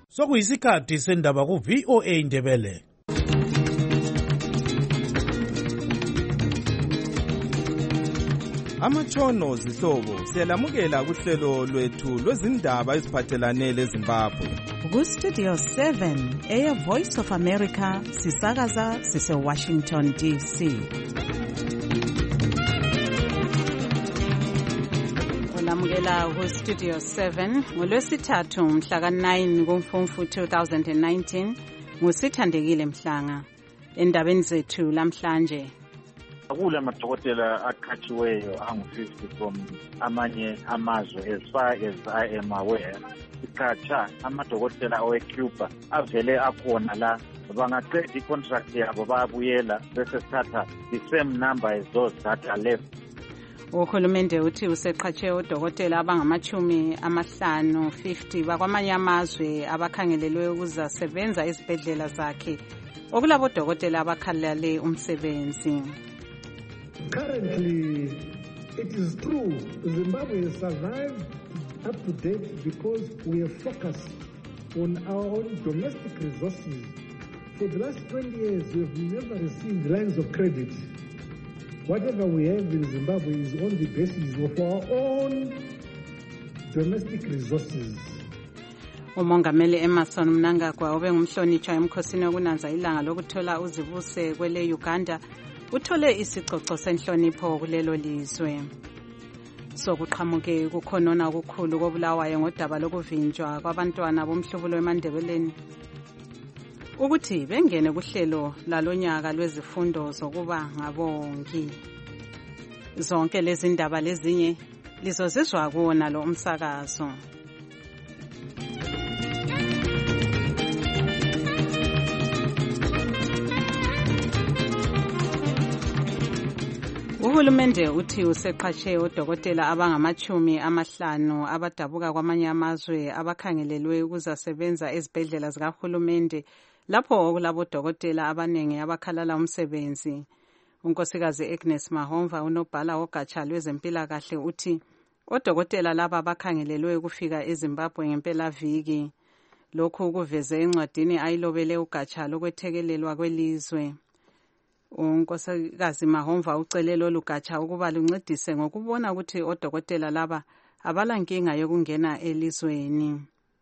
Sokuyisikhathi sendaba ku-VOA Indebele. Amatshono zihlobo siyalamukela kuhlelo lwethu lwezindaba eziphathelane leZimbabwe. Ku-Studio 7 Air Voice of America sisakaza sise-Washington DC. Olamukela ku-Studio 7 ngolwesithathu mhla ka-9 kuMfumfu 2019 ngusithandekile Mhlanga. Endabeni zethu lamhlanje, akula amadokotela aqhatshiweyo angu-50 from amanye amazwe. As far as I am aware, iqhatsha amadokotela awe-Cuba avele akhona la. Bangaqeda i-contract yabo bayabuyela bese sithatha the same number as those that are left. Uhulumende uthi useqhatshe odokotela abangama-50 bakwamanye amazwe abakhangelelwe ukuzasebenza ezibhedlela zakhe okulabo dokotela abakhalale umsebenzi. Currently, it is true, Zimbabwe has survived up to date because we have focused on our own domestic resources. For the last 20 years, we have never received lines of credit. Whatever we have in Zimbabwe is on the basis of our own domestic resources. Umongameli Emmerson Mnangagwa obengumhlonitshwa emkhosini wokunanza ilanga lokuthola uzibuse kwele Uganda uthole isicoco senhlonipho kulelo lizwe. Sokuqhamuke kukhonona okukhulu kobulawayo ngodaba lokuvinjwa kwabantwana bomhlubulo eMandebeleni ukuthi bengene kuhlelo lalonyaka lwezifundo zokuba ngabongi. Zonke lezi ndaba lezinye lizozizwa kuwona lo umsakazo. Uhulumende uthi useqhatshe odokotela abangama-50 abadabuka kwamanye amazwe abakhangelelwe ukuzasebenza ezibhedlela zikahulumende lapho okulabo dokotela abaningi abakhalala umsebenzi. Unkosikazi Agnes Mahomva unobhala wogatsha lwezempilakahle uthi odokotela laba bakhangelelwe ukufika eZimbabwe ngempelaviki. Lokhu kuveze encwadini ayilobele ugatsha lokwethekelelwa kwelizwe. Unkosikazi Mahomva ucele lolu gatsha ukuba luncedise ngokubona ukuthi odokotela laba abalankinga yokungena elizweni.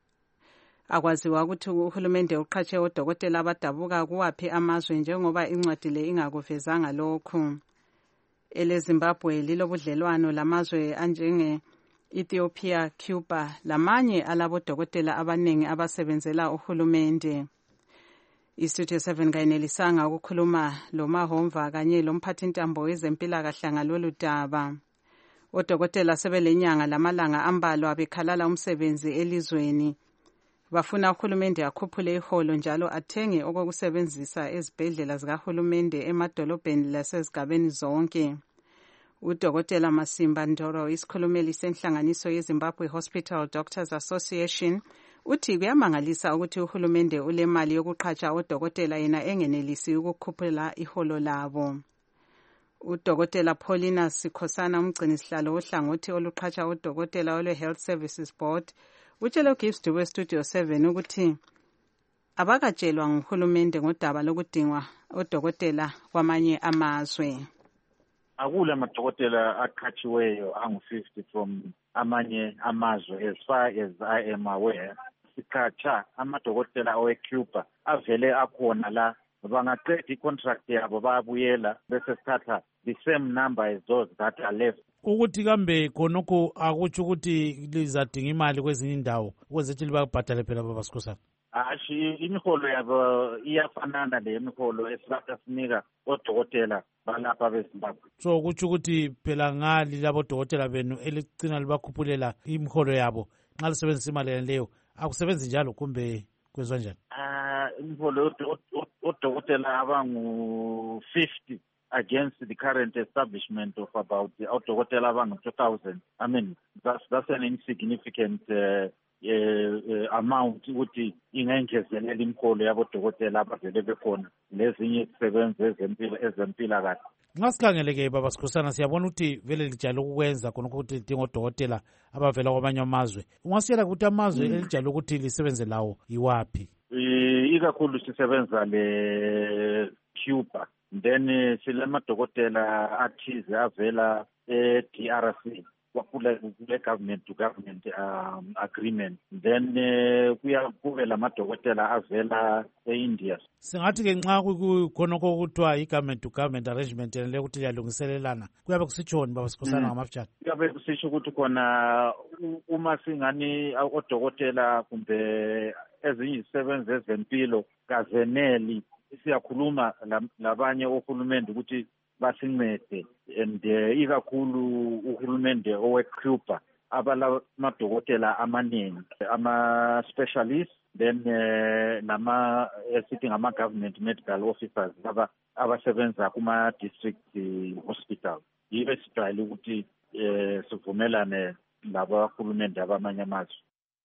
Akwaziwa ukuthi uhulumende uqhatshe odokotela abadabuka kuwaphi amazwe njengoba incwadi le ingakuvezanga lokhu. EleZimbabwe lilobudlelwano lamazwe anjenge Ethiopia, Cuba lamanye alabodokotela abaningi abasebenzela uhulumende. Istudio 7 kayenelisanga ukukhuluma lo Mahomva kanye lomphathintambo wezempilakahle ngalolu daba. Odokotela sebelenyanga lamalanga ambalwa bekhalala umsebenzi elizweni. Bafuna uhulumende akhuphule iholo njalo athenge okokusebenzisa ezibhedlela zikahulumende emadolobheni lasezigabeni zonke. Udokotela Masimba Ndoro, isikhulumeli senhlanganiso yeZimbabwe Hospital Doctors Association, uthi kuyamangalisa ukuthi uhulumende ulemali yokuqhatsha odokotela yena engenelisi ukukhuphula iholo labo. Udokotela Paulina Sikhosana, umgcinisihlalo wohlangothi oluqhatsha odokotela olwe-Health Services Board, utshele Gibbs Dube Studio 7 ukuthi abakatshelwa nguhulumende ngodaba lokudingwa odokotela kwamanye amazwe. Akula amadokotela aqhatshiweyo angu-50 from amanye amazwe. As far as I am aware, iqhatsha amadokotela awe-Cuba avele akhona la. Bangaqeda i-contract yabo bayabuyela bese sithatha the same number as those that are left. Ukuthi kambe khonokho akutsho ukuthi lizadinga imali kwezinye indawo ukuze ukuthi libabhadale phela babasikhosana? Ashi, imiholo yabo iyafanana lemiholo esilapha sinika odokotela balapha beZimbabwe. So kutsho ukuthi phela ngali labo dokotela benu elicina libakhuphulela imiholo yabo nxa lisebenzisa imali leyo akusebenzi njalo kumbe kwenziwa njani? Imiholo odokotela abangu-50 against the current establishment of about odokotela abangu-2,000. I mean, that's an insignificant amount ukuthi ingengezelela imiholo yabodokotela abavele bekhona nezinye izisebenzi ezempilakahle. Nxa sikhangeleke baba Sikhosana siyabona ukuthi vele lijalo ukwenza khona ukuthi lidinga odokotela abavela kwamanye amazwe. Ungasiyela ukuthi amazwe elijalo ukuthi lisebenze lawo yiwaphi? Ikakhulu sisebenza le-Cuba, then silamadokotela athize avela e-DRC kule government to government agreement, then kube lamadokotela avela e-India. Singathi ke nxa kukhonokho okuthiwa i-government to government arrangement le ukuthi liyalungiselelana kuyabe kusitshoni baba Sikhosana ngamafutshane? Kuyabe kusitsho ukuthi khona uma singani odokotela kumbe ezinye izisebenzi ezempilo kazeneli, siyakhuluma labanye ohulumende ukuthi basincede, and ikakhulu uhulumende owe-Cuba abalamadokotela amaningi, ama-specialists, then esithi ngama-government medical officers abasebenza kuma-district hospital. Yibo esijwayele ukuthi sivumelane labahulumende abamanye amazwe.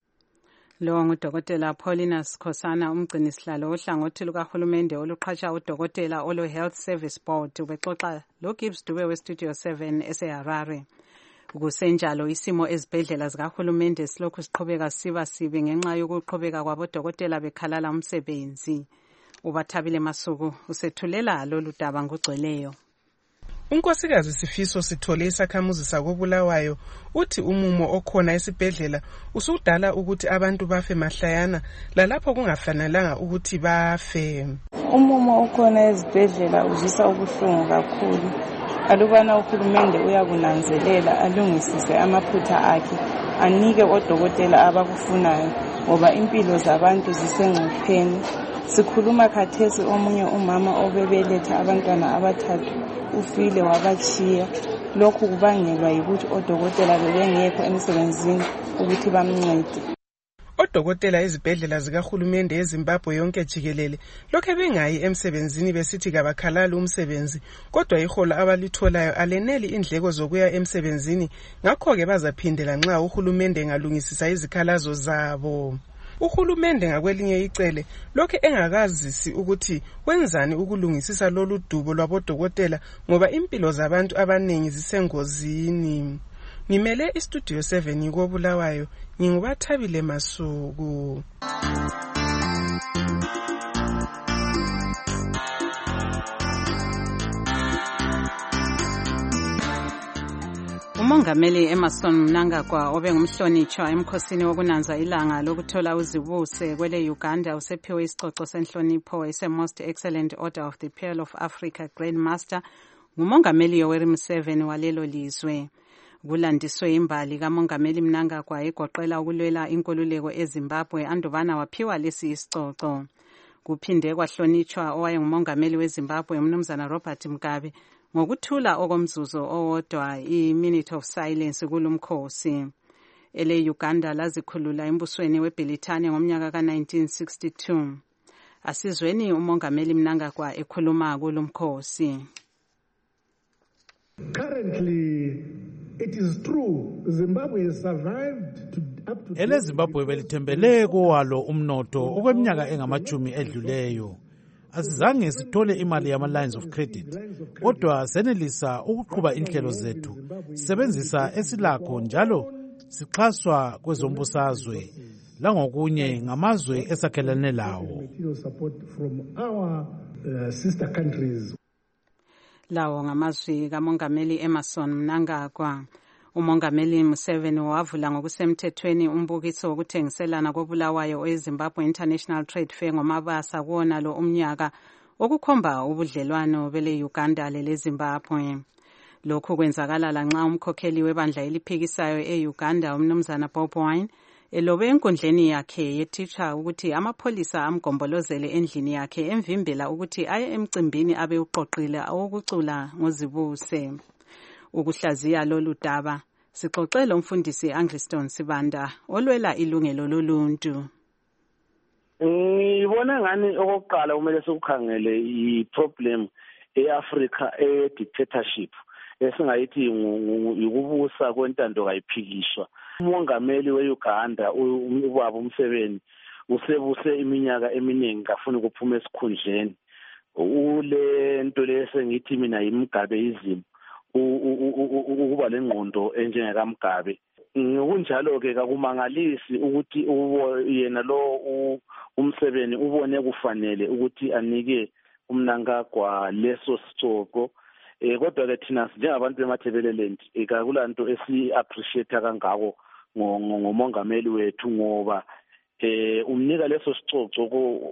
Lo ngudokotela Paulina Sikhosana, umgcinisihlalo ohlangothi lukahulumende oluqhatsha udokotela olo Health Service Board. Ubexoxa lo Gibbs Dube weStudio 7 eseHarare. Kusenjalo isimo ezibhedlela zikahulumende silokhu siqhubeka siba sibi ngenxa yokuqhubeka kwabodokotela bekhalala umsebenzi. Ubathabile Masuku usethulela lolu daba ngogcweleyo. Unkosikazi Sifiso Sithole isakhamuzi sakobulawayo uthi umumo okhona esibhedlela usudala ukuthi abantu bafe mahlayana lalapho kungafanelanga ukuthi bafe. Umumo okhona ezibhedlela uzisa ubuhlungu kakhulu. Alubana uhulumende uyakunanzelela alungisise amaphutha akhe anike odokotela abakufunayo ngoba impilo zabantu zisengcupheni. Sikhuluma khathesi omunye umama obebeletha abantwana abathathu ufile wabachiya. Lokhu kubangelwa yikuthi odokotela bebengekho emsebenzini ukuthi bamncede. Odokotela ezibhedlela zikahulumende eZimbabwe yonke jikelele lokho bengayi emsebenzini besithi kabakhalala umsebenzi, kodwa iholo abalitholayo aleneli indleko zokuya emsebenzini, ngakho ke bazaphindela nxa uhulumende engalungisisa izikhalazo zabo. Uhulumende ngakwelinye icele lokho engakazisi ukuthi wenzani ukulungisisa lolu dubo lwabodokotela ngoba impilo zabantu abaningi zisengozini. Ngimele iStudio 7 kobulawayo, ngingubathabile Masuku. Umongameli Emmerson Mnangagwa obengumhlonitshwa emkhosini wokunanza ilanga lokuthola uzibuse kwele Uganda usephiwe isicoco senhlonipho ese-Most Excellent Order of the Pearl of Africa Grand Master ngumongameli Yoweri Museveni walelo lizwe. Kulandiswe imbali kamongameli Mnangagwa egoqela ukulwela inkululeko eZimbabwe andubana waphiwa lesi isicoco. Kuphinde kwahlonitshwa owayengumongameli weZimbabwe umnumzana Robert Mugabe ngokuthula okomzuzu owodwa i-minute of silence kulumkhosi. Ele Uganda lazikhulula embusweni weBritania ngomnyaka ka-1962. Asizweni umongameli Mnangagwa ekhuluma kulumkhosi. Currently, it is true, Zimbabwe has survived up to... Ele Zimbabwe belithembele kowalo umnotho okweminyaka engamajumi edluleyo. Asizange sithole imali yama-lines of credit, kodwa senelisa ukuqhuba inhlelo zethu. Sisebenzisa esilakho njalo sixhaswa kwezombusazwe langokunye ngamazwe esakhelane lawo. Lawo ngamazwi kamongameli Emmerson Mnangagwa. Umongameli Museveni wavula ngokusemthethweni umbukiso wokuthengiselana kobulawayo eZimbabwe International Trade Fair ngomabasa kuwona lo umnyaka okukhomba ubudlelwano bele Uganda lele Zimbabwe. Lokhu kwenzakala lanxa umkhokheli webandla eliphikisayo eUganda umnumzana Bob Wine elobe enkundleni yakhe yethicha ukuthi amapholisa amgombolozele endlini yakhe emvimbela ukuthi aye emcimbini abe uqoqile owokucula ngozibuse. Ukuhlaziya lolu daba sixoxele umfundisi Angliston Sibanda olwela ilungelo loluntu. Ngibona ngani okokuqala kumele sokukhangele i-problem eAfrica e-dictatorship esingayithi ukubusa kwentando kayiphikishwa. umongameli weUganda ubaba uMseveni usebuse iminyaka eminingi ngafuna ukuphuma esikhundleni. Ule nto lesengithi mina yimgabeyizimo ukuba lengqondo enjengeka Mgabe. Ngokunjalo ke akumangalisi ukuthi yena lo uMseveni ubone kufanele ukuthi anike uMnangagwa leso sicoko. Kodwa ke thina njengabantu bemathebeleland akulanto esi-appreciate kangako ngomongameli wethu ngoba umnika leso sicoco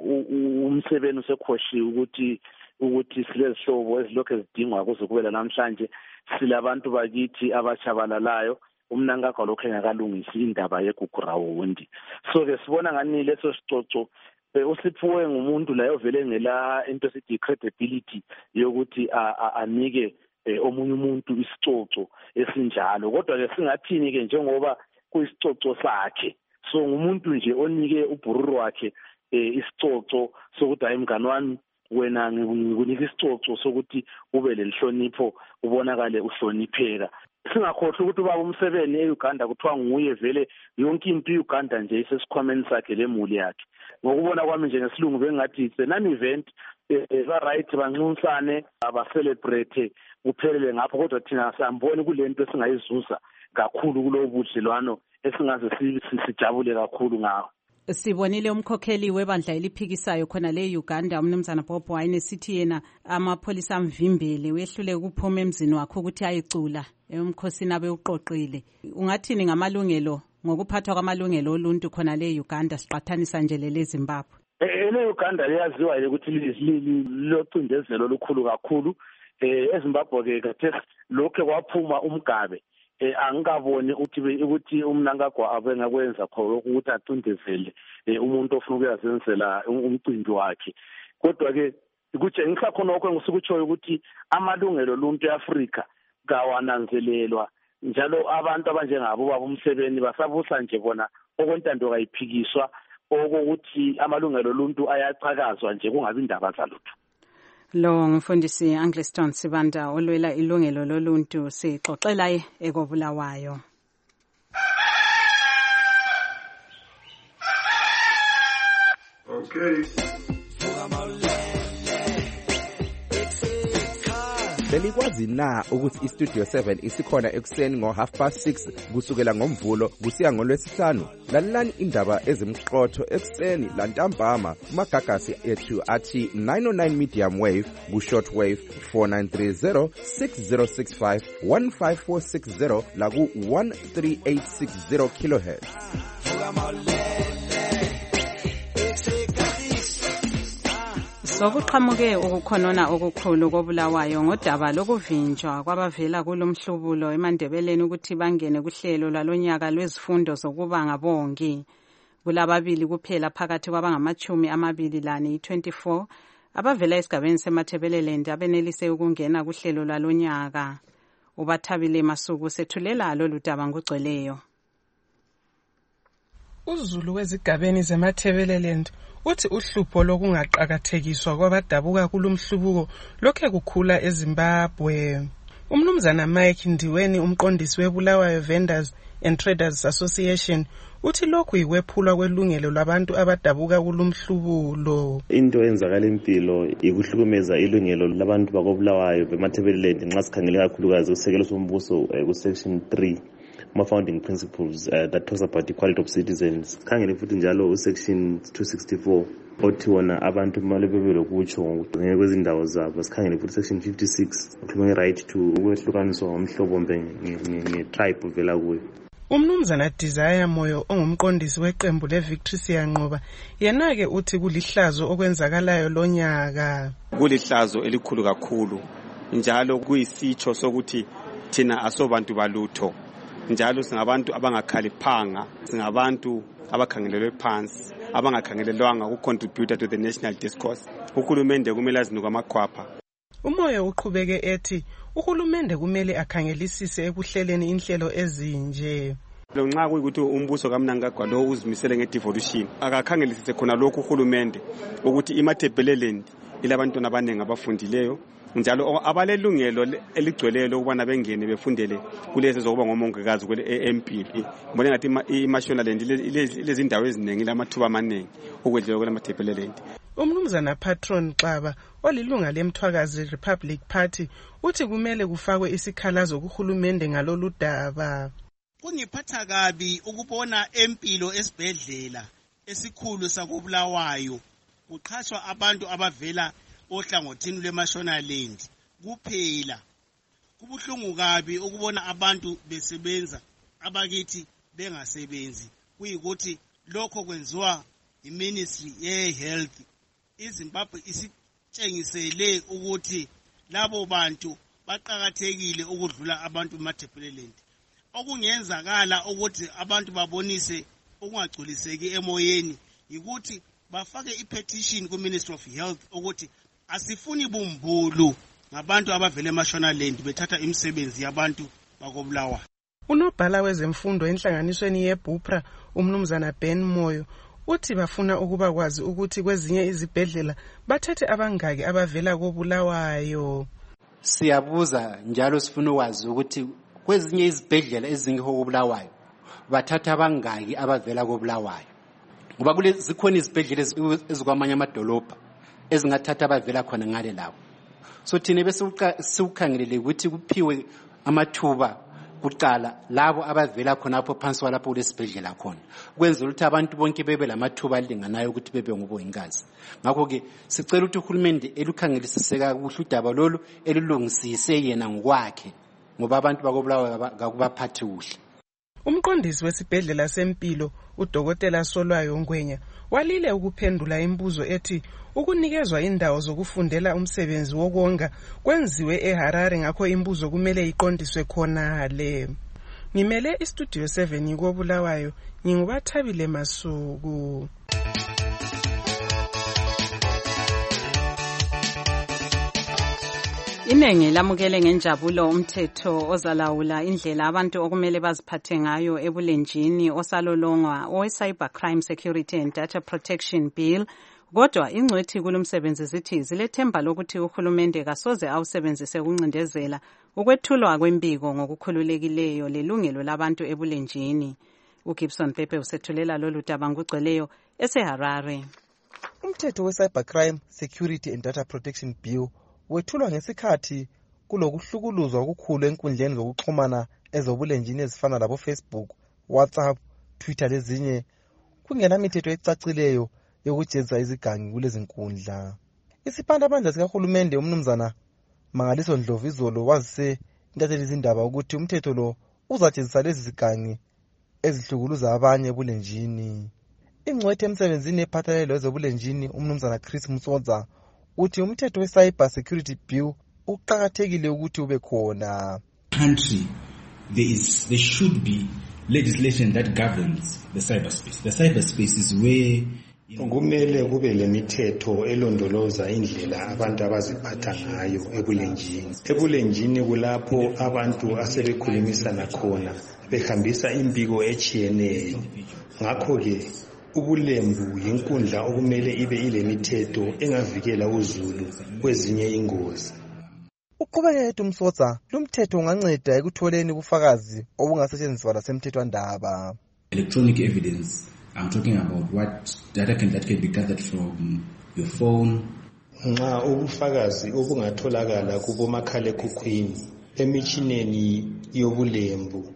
uMseveni usekhoshiwe ukuthi silezihlobo ezilokho ezidingwa kuze kubela namhlanje silabantu bakithi abachabalalayo. uMnangagwa lokho engakalungisi indaba yeGugurawundi. So ke sibona ngani leso sicoco usiphiwe ngumuntu la ovele ngela into esithi credibility yokuthi anike omunye umuntu isicoco esinjalo. Kodwa ke singathini ke njengoba kuyisicoco sakhe, so ngumuntu nje onike ubhururu wakhe isicoco sokuthi hayi mngani wami wena ngikunika isicoco sokuthi ube lenhlonipho ubonakale uhlonipheka. Singakhohlwa ukuthi ubaba uMseveni eUganda kuthiwa nguye vele yonke into eUganda nje isesikhwameni sakhe lemuli yakhe. Ngokubona kwami nje ngesilungu bengathi it's an event ba right banxusane aba celebrate kuphelele ngapho, kodwa thina sambone kulento esingayizuza kakhulu kulo budlelwano esingaze sijabule kakhulu ngawo. Sibonile umkhokheli webandla eliphikisayo khona leUganda umnumzana Bob Wine sithi yena amapholisa amvimbele wehlule ukuphuma emzini wakhe ukuthi ayicula emkhosini abe uqoqile. Ungathini ngamalungelo ngokuphathwa kwamalungelo oluntu khona leUganda siqathanisa nje leZimbabwe? leUganda liyaziwa ukuthi lilocindezelo olukhulu kakhulu. eZimbabwe ke kade lokho kwaphuma uMgabe angikaboni ukuthi uMnangagwa abengakwenza khona ukuthi acindezele umuntu ofuna ukuyazenzela umcimbi wakhe. Kodwa ke kutshengisa khona lokho ngisukutshoyo ukuthi amalungelo oluntu eAfrika kawananzelelwa, njalo abantu abanjengabo baba uMseveni basabusa nje bona okwentando kayiphikiswa okokuthi amalungelo oluntu ayacakazwa nje kungabi indaba zalutho. Lo ngumfundisi Angliston Sibanda olwela ilungelo loluntu sixoxela ekobulawayo. Okay. Belikwazi na ukuthi iStudio 7 isikhona ekuseni ngo6:30 kusukela ngoMvulo kusiya ngoLwesihlanu? Lalelani indaba ezimqotho ekuseni lantambama kumagagasi ethu athi 909 medium wave ku-short wave 4930 6065 15460 la ku-13860 kilohertz. Sokuqhamuke ukukhonona okukhulu kobulawayo ngodaba lokuvinjwa kwabavela kulomhlubulo eMandebeleni ukuthi bangene kuhlelo lwalonyaka lwezifundo zokuba ngabongi. Kulababili kuphela phakathi kwabangama-24 24 abavela esigabeni seMathebeleland abenelise ukungena kuhlelo lwalonyaka. Ubathabile Masuku sethulela lolu daba ngugcweleyo. uZulu wezigabeni zeMathebeleland uthi uhlupho lokungaqhakathekiswa kwabadabuka kulomhlubuko lokhe kukhula eZimbabwe. Umnumzana Mike Ndiweni umqondisi weBulawayo Vendors and Traders Association uthi lokhu yiwephulwa kwelungelo labantu abadabuka kulomhlubulo. Into enzakala empilo ikuhlukumeza ilungelo labantu bakobulawayo beMathebeleland nxa sikhangele kakhulukazi usekelo sombuso ku-section 3 founding principles that talks about equality of citizens. Khangele futhi njalo section 264 othi wona abantu kumele bebe lokutsho ngekwezindawo zabo. Sikhangele futhi section 56 ukhuluma right to ukwehlukaniswa ngomhlobo nge-tribe vela kuyo. Umnumzana Desire Moyo ongumqondisi weqembu leVictory Siyanqoba yena-ke uthi kulihlazo okwenzakalayo lonyaka. Kulihlazo elikhulu kakhulu njalo kuyisitsho sokuthi thina asobantu balutho, njalo singabantu abangakhaliphanga, singabantu abakhangelelwe phansi, abangakhangelelwanga ukucontribute to the national discourse. Uhulumende kumele azinike amakhwapha. Umoya uqhubeke ethi uhulumende kumele akhangelisise ekuhleleni inhlelo ezinje. Nxa kuyikuthi umbuso kaMnangagwa lo uzimisele ngedevolution akakhangelisise khona lokhu uhulumende ukuthi iMathebeleland ilabantwana abaningi abafundileyo, njalo abalelungelo eligcweleyo lokubana bengene befundele kulezi zokuba ngomongikazi empilo. Ngibona ngathi iMashonaland lezi ndawo eziningi lamathuba amaningi ukwedlula kwelamaThebeleland. Umnumzana Patron Xaba olilunga leMthwakazi Republic Party uthi kumele kufakwe isikhalazo kuhulumende ngalolu daba. Kungiphatha kabi ukubona empilo esibhedlela esikhulu sakobulawayo kuqhashwa abantu abavela ohlangothini lweMashonaland kuphela. Kubuhlungu kabi ukubona abantu besebenza abakithi bengasebenzi, kuyikuthi lokho kwenziwa iMinistry yeHealth. iZimbabwe isitshengisele ukuthi labo bantu baqhakathekile ukudlula abantu eMathebeleland. Okungenzakala ukuthi abantu babonise ukungagculiseki emoyeni ukuthi bafake ipetition kuMinistry of Health ukuthi asifuni bumbulu ngabantu abavele eMashonaland bethatha imisebenzi yabantu bakobulawayo. Unobhala wezemfundo enhlanganisweni yeBupra umnumzana Ben Moyo uthi bafuna ukuba kwazi ukuthi kwezinye izibhedlela bathathe abangaki abavela kobulawayo. Siyabuza njalo sifuna ukwazi ukuthi kwezinye izibhedlela ezingekho kobulawayo bathatha abangaki abavela kobulawayo. Ngoba zikhona izibhedlela ezikwamanye amadolobha ezingathatha abavela khona ngale lawo. So thina bese siukhangelele ukuthi kuphiwe amathuba kuqala labo abavela khonapho phansi walapho kulesibhedlela khona, kwenza ukuthi abantu bonke bebe lamathuba alinganayo ukuthi bebe ngobongikazi. Ngakho ke sicela ukuthi uhulumende elukhangelisiseka kuhle udaba lolu elulungisise yena ngokwakhe ngoba abantu bakobulawayo akubaphathi kuhle. Umqondisi wesibhedlela sempilo uDokotela Solwayo Ngwenya walile ukuphendula imibuzo ethi ukunikezwa indawo zokufundela umsebenzi wokonga kwenziwe eHarare, ngakho imibuzo kumele iqondiswe khona le. Ngimele iStudio 7 kobulawayo, ngingubathabile Masuku. Inengi lamukele ngenjabulo umthetho ozalawula indlela abantu okumele baziphathe ngayo ebulenjini osalolongwa owe-Cybercrime Security and Data Protection Bill. Kodwa ingcwethi kulomsebenzi zithi zilethemba lokuthi uhulumende kasoze awusebenzise ukuncindezela ukwethulwa kwembiko ngokukhululekileyo lelungelo labantu ebulenjini. uGibson Pepe usethulela lolu daba ngugcweleyo eseHarare. Umthetho we-Cybercrime Security and Data Protection Bill wethulwa ngesikhathi kulokuhlukuluzwa okukhulu enkundleni zokuxhumana ezobulenjini ezifana labo Facebook, WhatsApp, Twitter lezinye, kungenamithetho ecacileyo yokujezisa izigangi kulezi nkundla. Isiphathamandla sikahulumende umnumzana Mangaliso Ndlovu izolo wazise intatheli izindaba ukuthi umthetho lo uzajezisa lezi zigangi ezihlukuluza abanye ebulenjini. Ingcwethi emsebenzini ephathelene lezobulenjini umnumzana Chris Msodza uthi umthetho we-Cyber Security Bill uqhakathekile ukuthi ube khona. Country there should be legislation that governs the cyberspace. The cyberspace is where kumele kube lemithetho elondoloza indlela abantu abaziphatha ngayo ebulenjini. Ebulenjini kulapho abantu asebekhulumisana khona behambisa imbiko echiyeneyo. Ngakho ke ubulembu yinkundla okumele ibe ilemithetho engavikela uzulu kwezinye ingozi. Uqhubeke Msodza, lumthetho unganceda ekutholeni ubufakazi obungasetshenziswa lasemthethwandaba. Electronic evidence, I'm talking about what data that can be gathered from your phone. Nxa ubufakazi obungatholakala kubomakhalekhukhwini, emitshineni yobulembu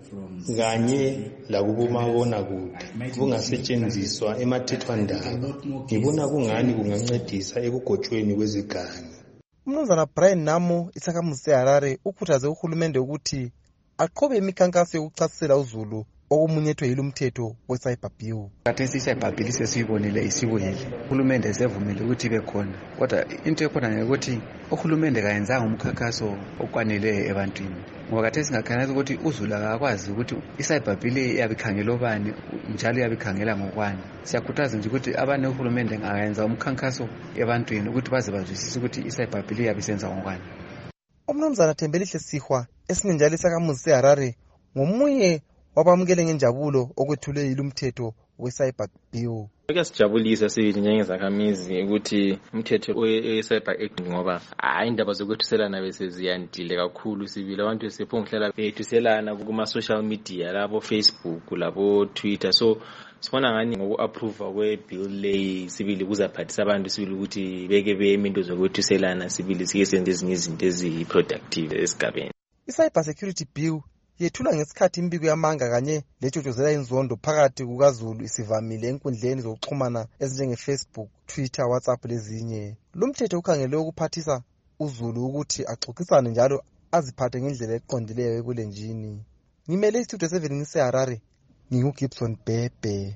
kanye lakubomabonakude bungasetshenziswa emathethwandaba, ngibona kungani kungancedisa ekugotshweni kwezigangi. Umnumzana Brian Namo isakhamuzi seHarare ukhuthaze uhulumende ukuthi aqhube imikhankaso yokuchasisela uzulu okumunyethwe yilumthetho we-Cyber Bill. Kathesi i-Cyber Bill sesiyibonile isibuyile. Uhulumende sevumile ukuthi ibe khona. Kodwa into ekhona ukuthi uhulumende kayenzanga umkhankaso okwaneleyo ebantwini. Ngoba kathesi singakhanyaza ukuthi uzulu akakwazi ukuthi i-Cyber Bill iyabikhangela obani njalo iyabikhangela ngokwani. Siyakhuthaza nje ukuthi abane uhulumende angayenza umkhankaso ebantwini ukuthi baze bazwisise ukuthi i-Cyber Bill iyabisenza ngokwani. Umnumzana Thembelihle Sihwa esinye njalo isakhamuzi seHarare ngomunye wabamukele ngenjabulo okwethulwe yilumthetho we-Cyber Bill. Kuyasijabulisa sibili njengezakhamizi ukuthi umthetho we-cyber act ngoba indaba zokuthuselana bese ziyandile kakhulu sibili abantu sephongohlala bethuselana kuma-social media labo Facebook labo Twitter so sibona ngani ngoku-approve kwe-bill leyi sibili kuzaphathisa abantu sibili ukuthi beke beyeme into zokwethuselana sibili sike senze ezinye izinto eziyi-productive esigabeni. I-cyber security bill yethula ngesikhathi imbiko yamanga kanye letshotshozela inzondo phakathi kukaZulu isivamile enkundleni zokuxhumana ezinjenge-Facebook, Twitter, WhatsApp lezinye. Lo mthetho ukhangelwe ukuphathisa uZulu ukuthi axoxisane njalo aziphathe ngendlela eqondileyo ebulenjini. Ngimele istudio 7 ngiseHarare, nginguGibson Bhebhe.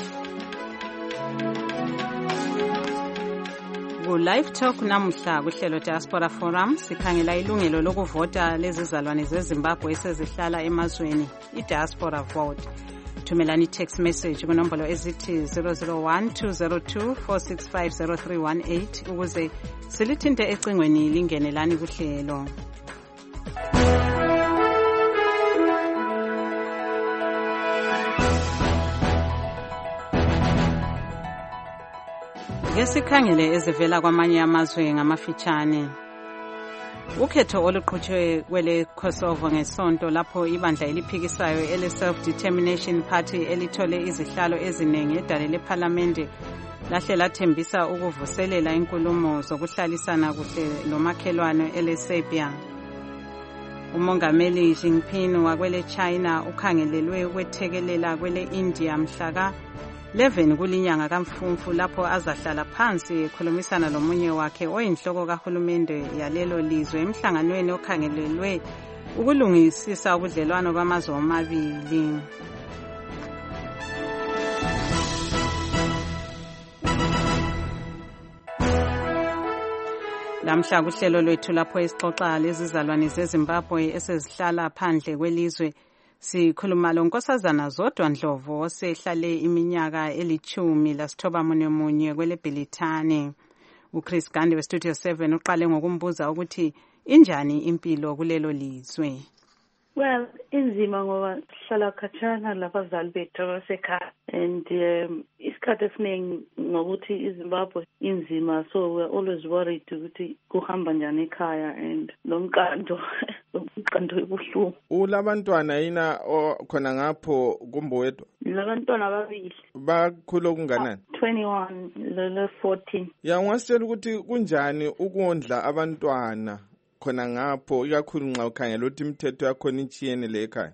Live Talk namuhla kuhlelo Diaspora Forum sikhangela ilungelo lokuvota lezizalwane zeZimbabwe esezihlala emazweni iDiaspora Vote. Thumelani text message kunombolo ezithi 001-202-465-0318 ukuze silithinte ecingweni lingenelani kuhlelo. Ngesikhangele ezivela kwamanye amazwe ngamafitshane. Ukhetho oluqhutshwe kwele Kosovo ngesonto lapho ibandla eliphikisayo ele Self-Determination Party elithole izihlalo eziningi edale leParliament lahle lathembisa ukuvuselela inkulumo zokuhlalisana kuhle lomakhelwane ele Serbia. Umongameli Xi Jinping wakwele China ukhangelelwe ukwethekelela kwele India mhlaka 11 kulinyanga kaMfumfu lapho azahlala phansi ekhulumisana lomunye wakhe oyinhloko kahulumende yalelo lizwe emhlanganweni okhangelelwe ukulungisisa ubudlelwano bamazwe amabili. Lamhla kuhlelo lwethu lapho isixoxa lezizalwane zeZimbabwe esezihlala phandle kwelizwe sikhuluma lonkosazana Zodwa Ndlovu osehlale iminyaka eli-19 kwele Bhilithane. uChris Gandhi weStudio 7 uqale ngokumbuza ukuthi injani impilo kulelo lizwe. Well, inzima ngoba sihlala khatshana labazali bethu abasekhaya and isikhathi esiningi ngokuthi iZimbabwe inzima so we're always worried ukuthi kuhamba njani ekhaya and lomqando ebuhlungu. Ulabantwana yina khona ngapho kumbo wedwa? Labantwana ababili. Bakhulu okunganani? 21 lo 14. Ngasitshela ukuthi kunjani ukondla abantwana khona ngapho ikakhulu nxa ukhangela ukuthi imithetho yakhona itshiyene le ekhaya.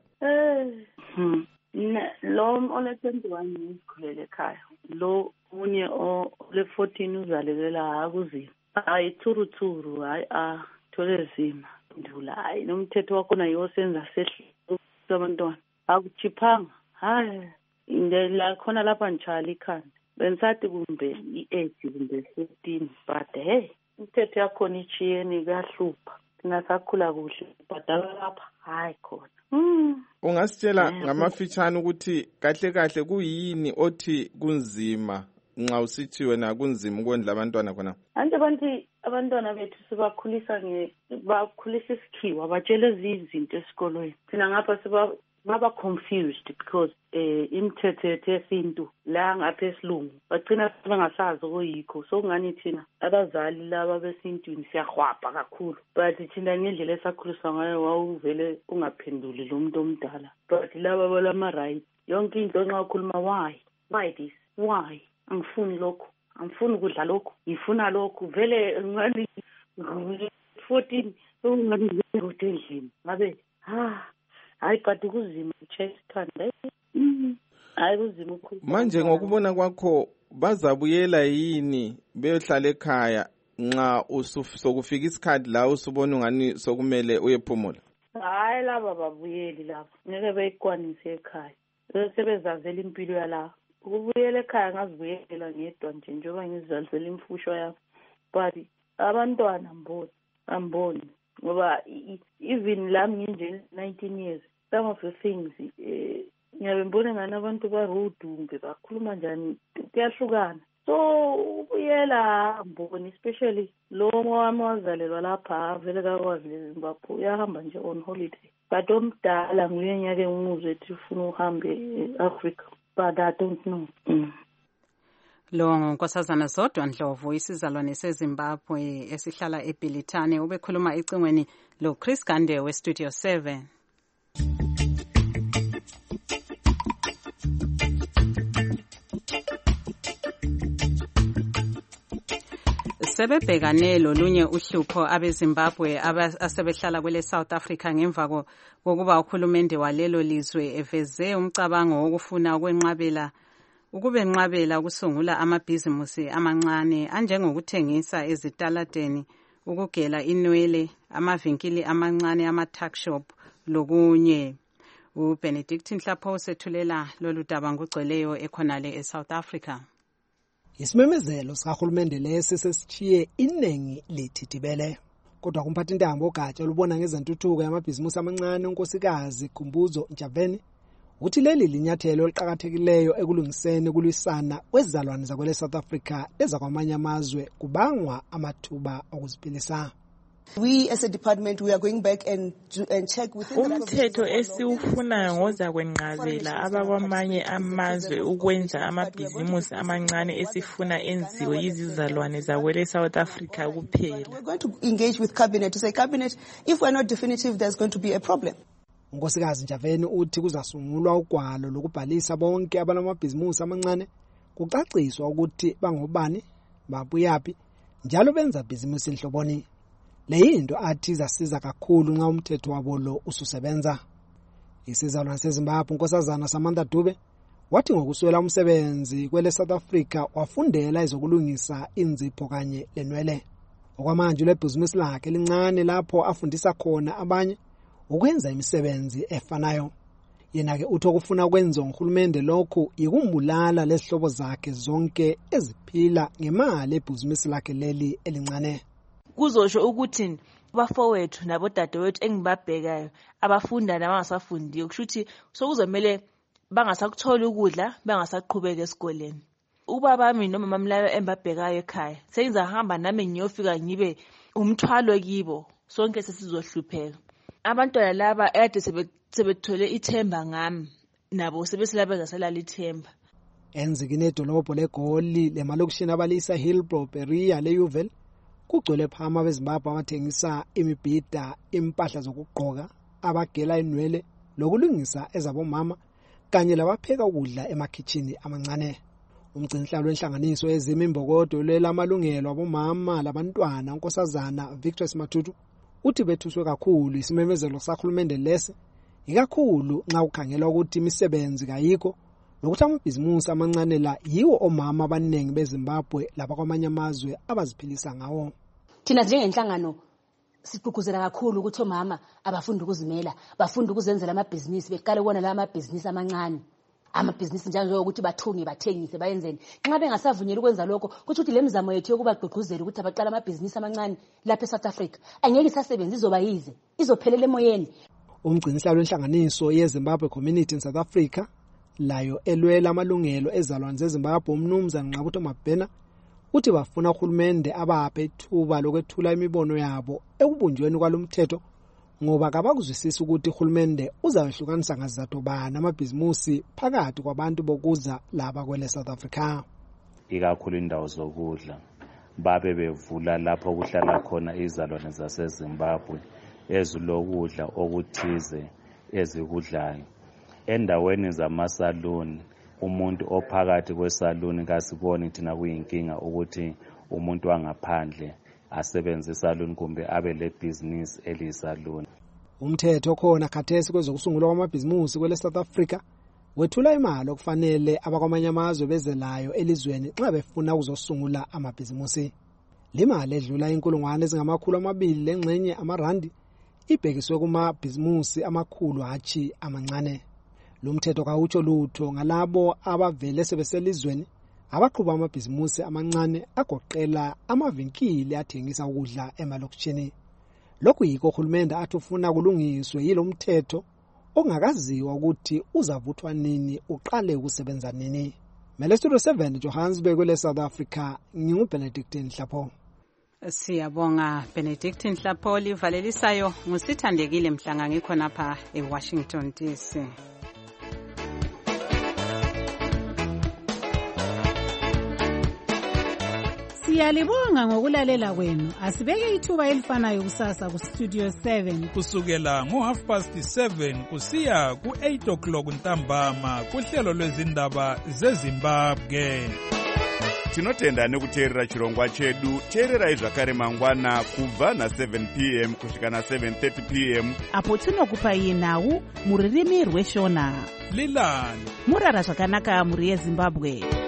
Lo ole 21 ukhulele ekhaya. Lo unye ole 14 uzalelela akuzima. Hayi thuru hayi thole zima ndula hayi nomthetho wakhona yosenza sehle abantwana. Akuchiphanga. Hayi indela khona lapha njalo ikhanda. Bensathi kumbe i8 kumbe 15 but hey umthetho yakhona ichiyeni kahlupha singasakhula kuhle badala lapha hayi khona. Ungasitshela ngamafitshane ukuthi kahle kuyini othi kunzima nxa usithi wena kunzima ukondla abantwana khona? Abantwana bethu sibakhulisa bakhulisa isikhiwa abatshele izinto esikolweni. Thina ngapha baba confused because imithetho yesintu la ngapha esilungu bagcina bengasazi okuyikho so ngani thina abazali laba besintwini siyahwapha kakhulu but thina ngendlela esakhuliswa ngayo wawuvele ungaphenduli lo muntu omdala but laba balama right yonke into nxa ukhuluma why this why angifuni lokho angifuni ukudla lokho ngifuna lokho vele ngani 14 ungani ngotendlini ngabe hayi but kuzima uChester hayi kuzima ukukhuluma. Manje ngokubona kwakho bazabuyela yini beyohlala ekhaya nxa sokufika isikhathi la usubona ungani sokumele uyephumula? Hayi laba babuyeli laba ngeke beyikwanise ekhaya sebezazela impilo yala ukubuyela ekhaya ngazibuyela ngedwa nje njengoba ngizalisela imfusho yami but abantwana amboni ngoba even lami nginje 19 years some of the things ngiyabe ngibona ngani abantu barudumbe bakhuluma njani kuyahlukana so ubuyela amboni especially lo wami wazalelwa lapha vele kakwazi leZimbabwe uyahamba nje on holiday but omdala nguye ngiyake ngimuzwe ethi ufuna uhambe eAfrica but I don't know. Lo ngunkosazana Zodwa Ndlovu, isizalwane seZimbabwe esihlala eBhilitane, ubekhuluma ecingweni lo Chris Gande weStudio 7. Sebebhekane lolunye uhlupho abeZimbabwe asebehlala kwele South Africa ngemva kokuba uhulumende walelo lizwe eveze umcabango wokufuna ukubenqabela ukusungula amabhizimusi amancane anjengokuthengisa ezitaladeni, ukugela inwele, amavinkili amancane ama-tuck shop lokunye. uBenedict Nhlapho usethulela lolu daba ngugcweleyo ekhonale eSouth Africa. Isimemezelo sikahulumende lesi sesithiye iningi lithithibele. Kodwa kumphathintambo ogatsha lubona ngezentuthuko yamabhizimusi amancane unkosikazi Khumbuzo Ntshavheni uthi leli linyathelo eliqhakathekileyo ekulungiseni kulwisana kwezizalwane zakwele South Africa lezakwamanye amazwe kubangwa amathuba okuziphilisa. We as a department we are going back and check within umthetho esiwufunayo ngoza kwenqabela abakwamanye amazwe ukwenza amabhizimusi amancane esifuna enziwe yizizalwane zakwele South Africa kuphela. We're going to engage with cabinet to say cabinet, if we're not definitive there's going to be a problem. Unkosikazi Ntshavheni uthi kuzasungulwa ugwalo lokubhalisa bonke abanamabhizimusi amancane, kucaciswa ukuthi bangobani, babuyaphi, njalo benza bhizimusi enhloboni. Leyinto athi izasiza kakhulu nxa umthetho wabo lo ususebenza. Isizalwane seZimbabwe unkosazana Samantha Dube wathi ngokuswela umsebenzi kwele South Africa wafundela izokulungisa inzipho kanye lenwele. Okwamanje lebhizimusi lakhe lincane lapho afundisa khona abanye ukwenza imisebenzi efanayo. Yena ke uthi okufuna ukwenza uhulumende lokhu yikumbulala lesihlobo zakhe zonke eziphila ngemali ebhizimusi lakhe leli elincane. Kuzosho ukuthi bafowethu nabodadewethu engibabhekayo abafunda nabangasafundiyo kushuthi sokuzomela bangasakuthola ukudla bangasaqhubeka esikoleni. Ubaba bami noma mamlayo embabhekayo ekhaya sengizahamba nami ngiyofika ngibe umthwalo kibo sonke sesizohlupheka. Abantwana laba ade sebethole ithemba ngami nabo sebesilaba zaselala ithemba. Enzikini edolobho leGoli lemalokishini abalisa Hillbrow, Berea leUville kugcwele phama beZimbabwe abathengisa imibhida, impahla zokugqoka, abagela inwele, lokulungisa ezabomama kanye labapheka ukudla emakhitchini amancane. Umgcinisihlalo wenhlanganiso yezimimbokodo lelamalungelo abomama labantwana unkosazana Victor Matutu uthi bethuswe kakhulu isimemezelo sahulumende lesi, ikakhulu nxa ukhangelwa ukuthi imisebenzi kayikho nokuthi amabhizimusi amancane la yiwo omama abaningi beZimbabwe labakwamanye amazwe abaziphilisa ngawo. Thina njengenhlangano sigqugquzela kakhulu ukuthi omama abafunda ukuzimela, bafunda ukuzenzela amabhizinisi, beqale ukubona la amabhizinisi amancane. Amabhizinisi njalo ukuthi bathunge, bathengise, bayenzeni. Nxa bengasavunyelwa ukwenza lokho, kuthi ukuthi lemizamo yethu yokubagqugquzela ukuthi abaqala amabhizinisi amancane lapha eSouth Africa angeke isasebenza, izoba yize, izophelela emoyeni. Umgcinisihlalo wenhlanganiso yeZimbabwe Community in South Africa layo elwela amalungelo ezalwane zeZimbabwe umnumzana Nqabutho Mabhena uthi bafuna uhulumende abaphe ithuba lokwethula imibono yabo ekubunjweni kwalomthetho ngoba kabakuzwisisa ukuthi uhulumende uzawehlukanisa ngazizathu bani amabhizimusi phakathi kwabantu bokuza laba kwele South Africa. Ikakhulu indawo zokudla babe bevula lapho kuhlala khona izalwane zaseZimbabwe ezilokudla okuthize ezikudlayo. Endaweni zamasaluni umuntu ophakathi kwesaluni kasiboni thina kuyinkinga ukuthi umuntu wangaphandle asebenze esaluni kumbe abe lebhizinisi eliyisaluni. Umthetho khona khathesi kwezokusungulwa kwamabhizimusi kwele South Africa wethula imali okufanele abakwamanye amazwe bezelayo elizweni nxa befuna ukuzosungula amabhizimusi. Le mali edlula inkulungwane ezingama200 lengxenye amarandi ibhekiswe kumabhizimusi amakhulu hatshi amancane. Lo mthetho kawutsho lutho ngalabo abavele sebeselizweni abaqhuba amabhizimusi amancane agoqela amavinkili athengisa ukudla emalokishini. Lokhu yikho uhulumende athi ufuna kulungiswe yilo mthetho ongakaziwa ukuthi uzavuthwa nini uqale ukusebenza nini. Studio 7 Johannesburg kwele South Africa, nginguBenedict Nhlapho. Siyabonga Benedict Nhlapho. Livalelisayo ngusithandekile Mhlanga ngikhonapha eWashington DC. Siyalibonga ngokulalela kwenu. Asibeke ithuba elifanayo kusasa ku Studio 7 kusukela ngo7:30 kusiya ku8 ntambama kuhlelo lwezindaba zeZimbabwe. Tinotenda nekuteerera chirongwa chedu. Teererai zvakare mangwana kubva na7 p.m. kusvika na7:30 p.m. apo tinokupai nhau muririmi rweshona. Lilani murara zvakanaka muri yeZimbabwe.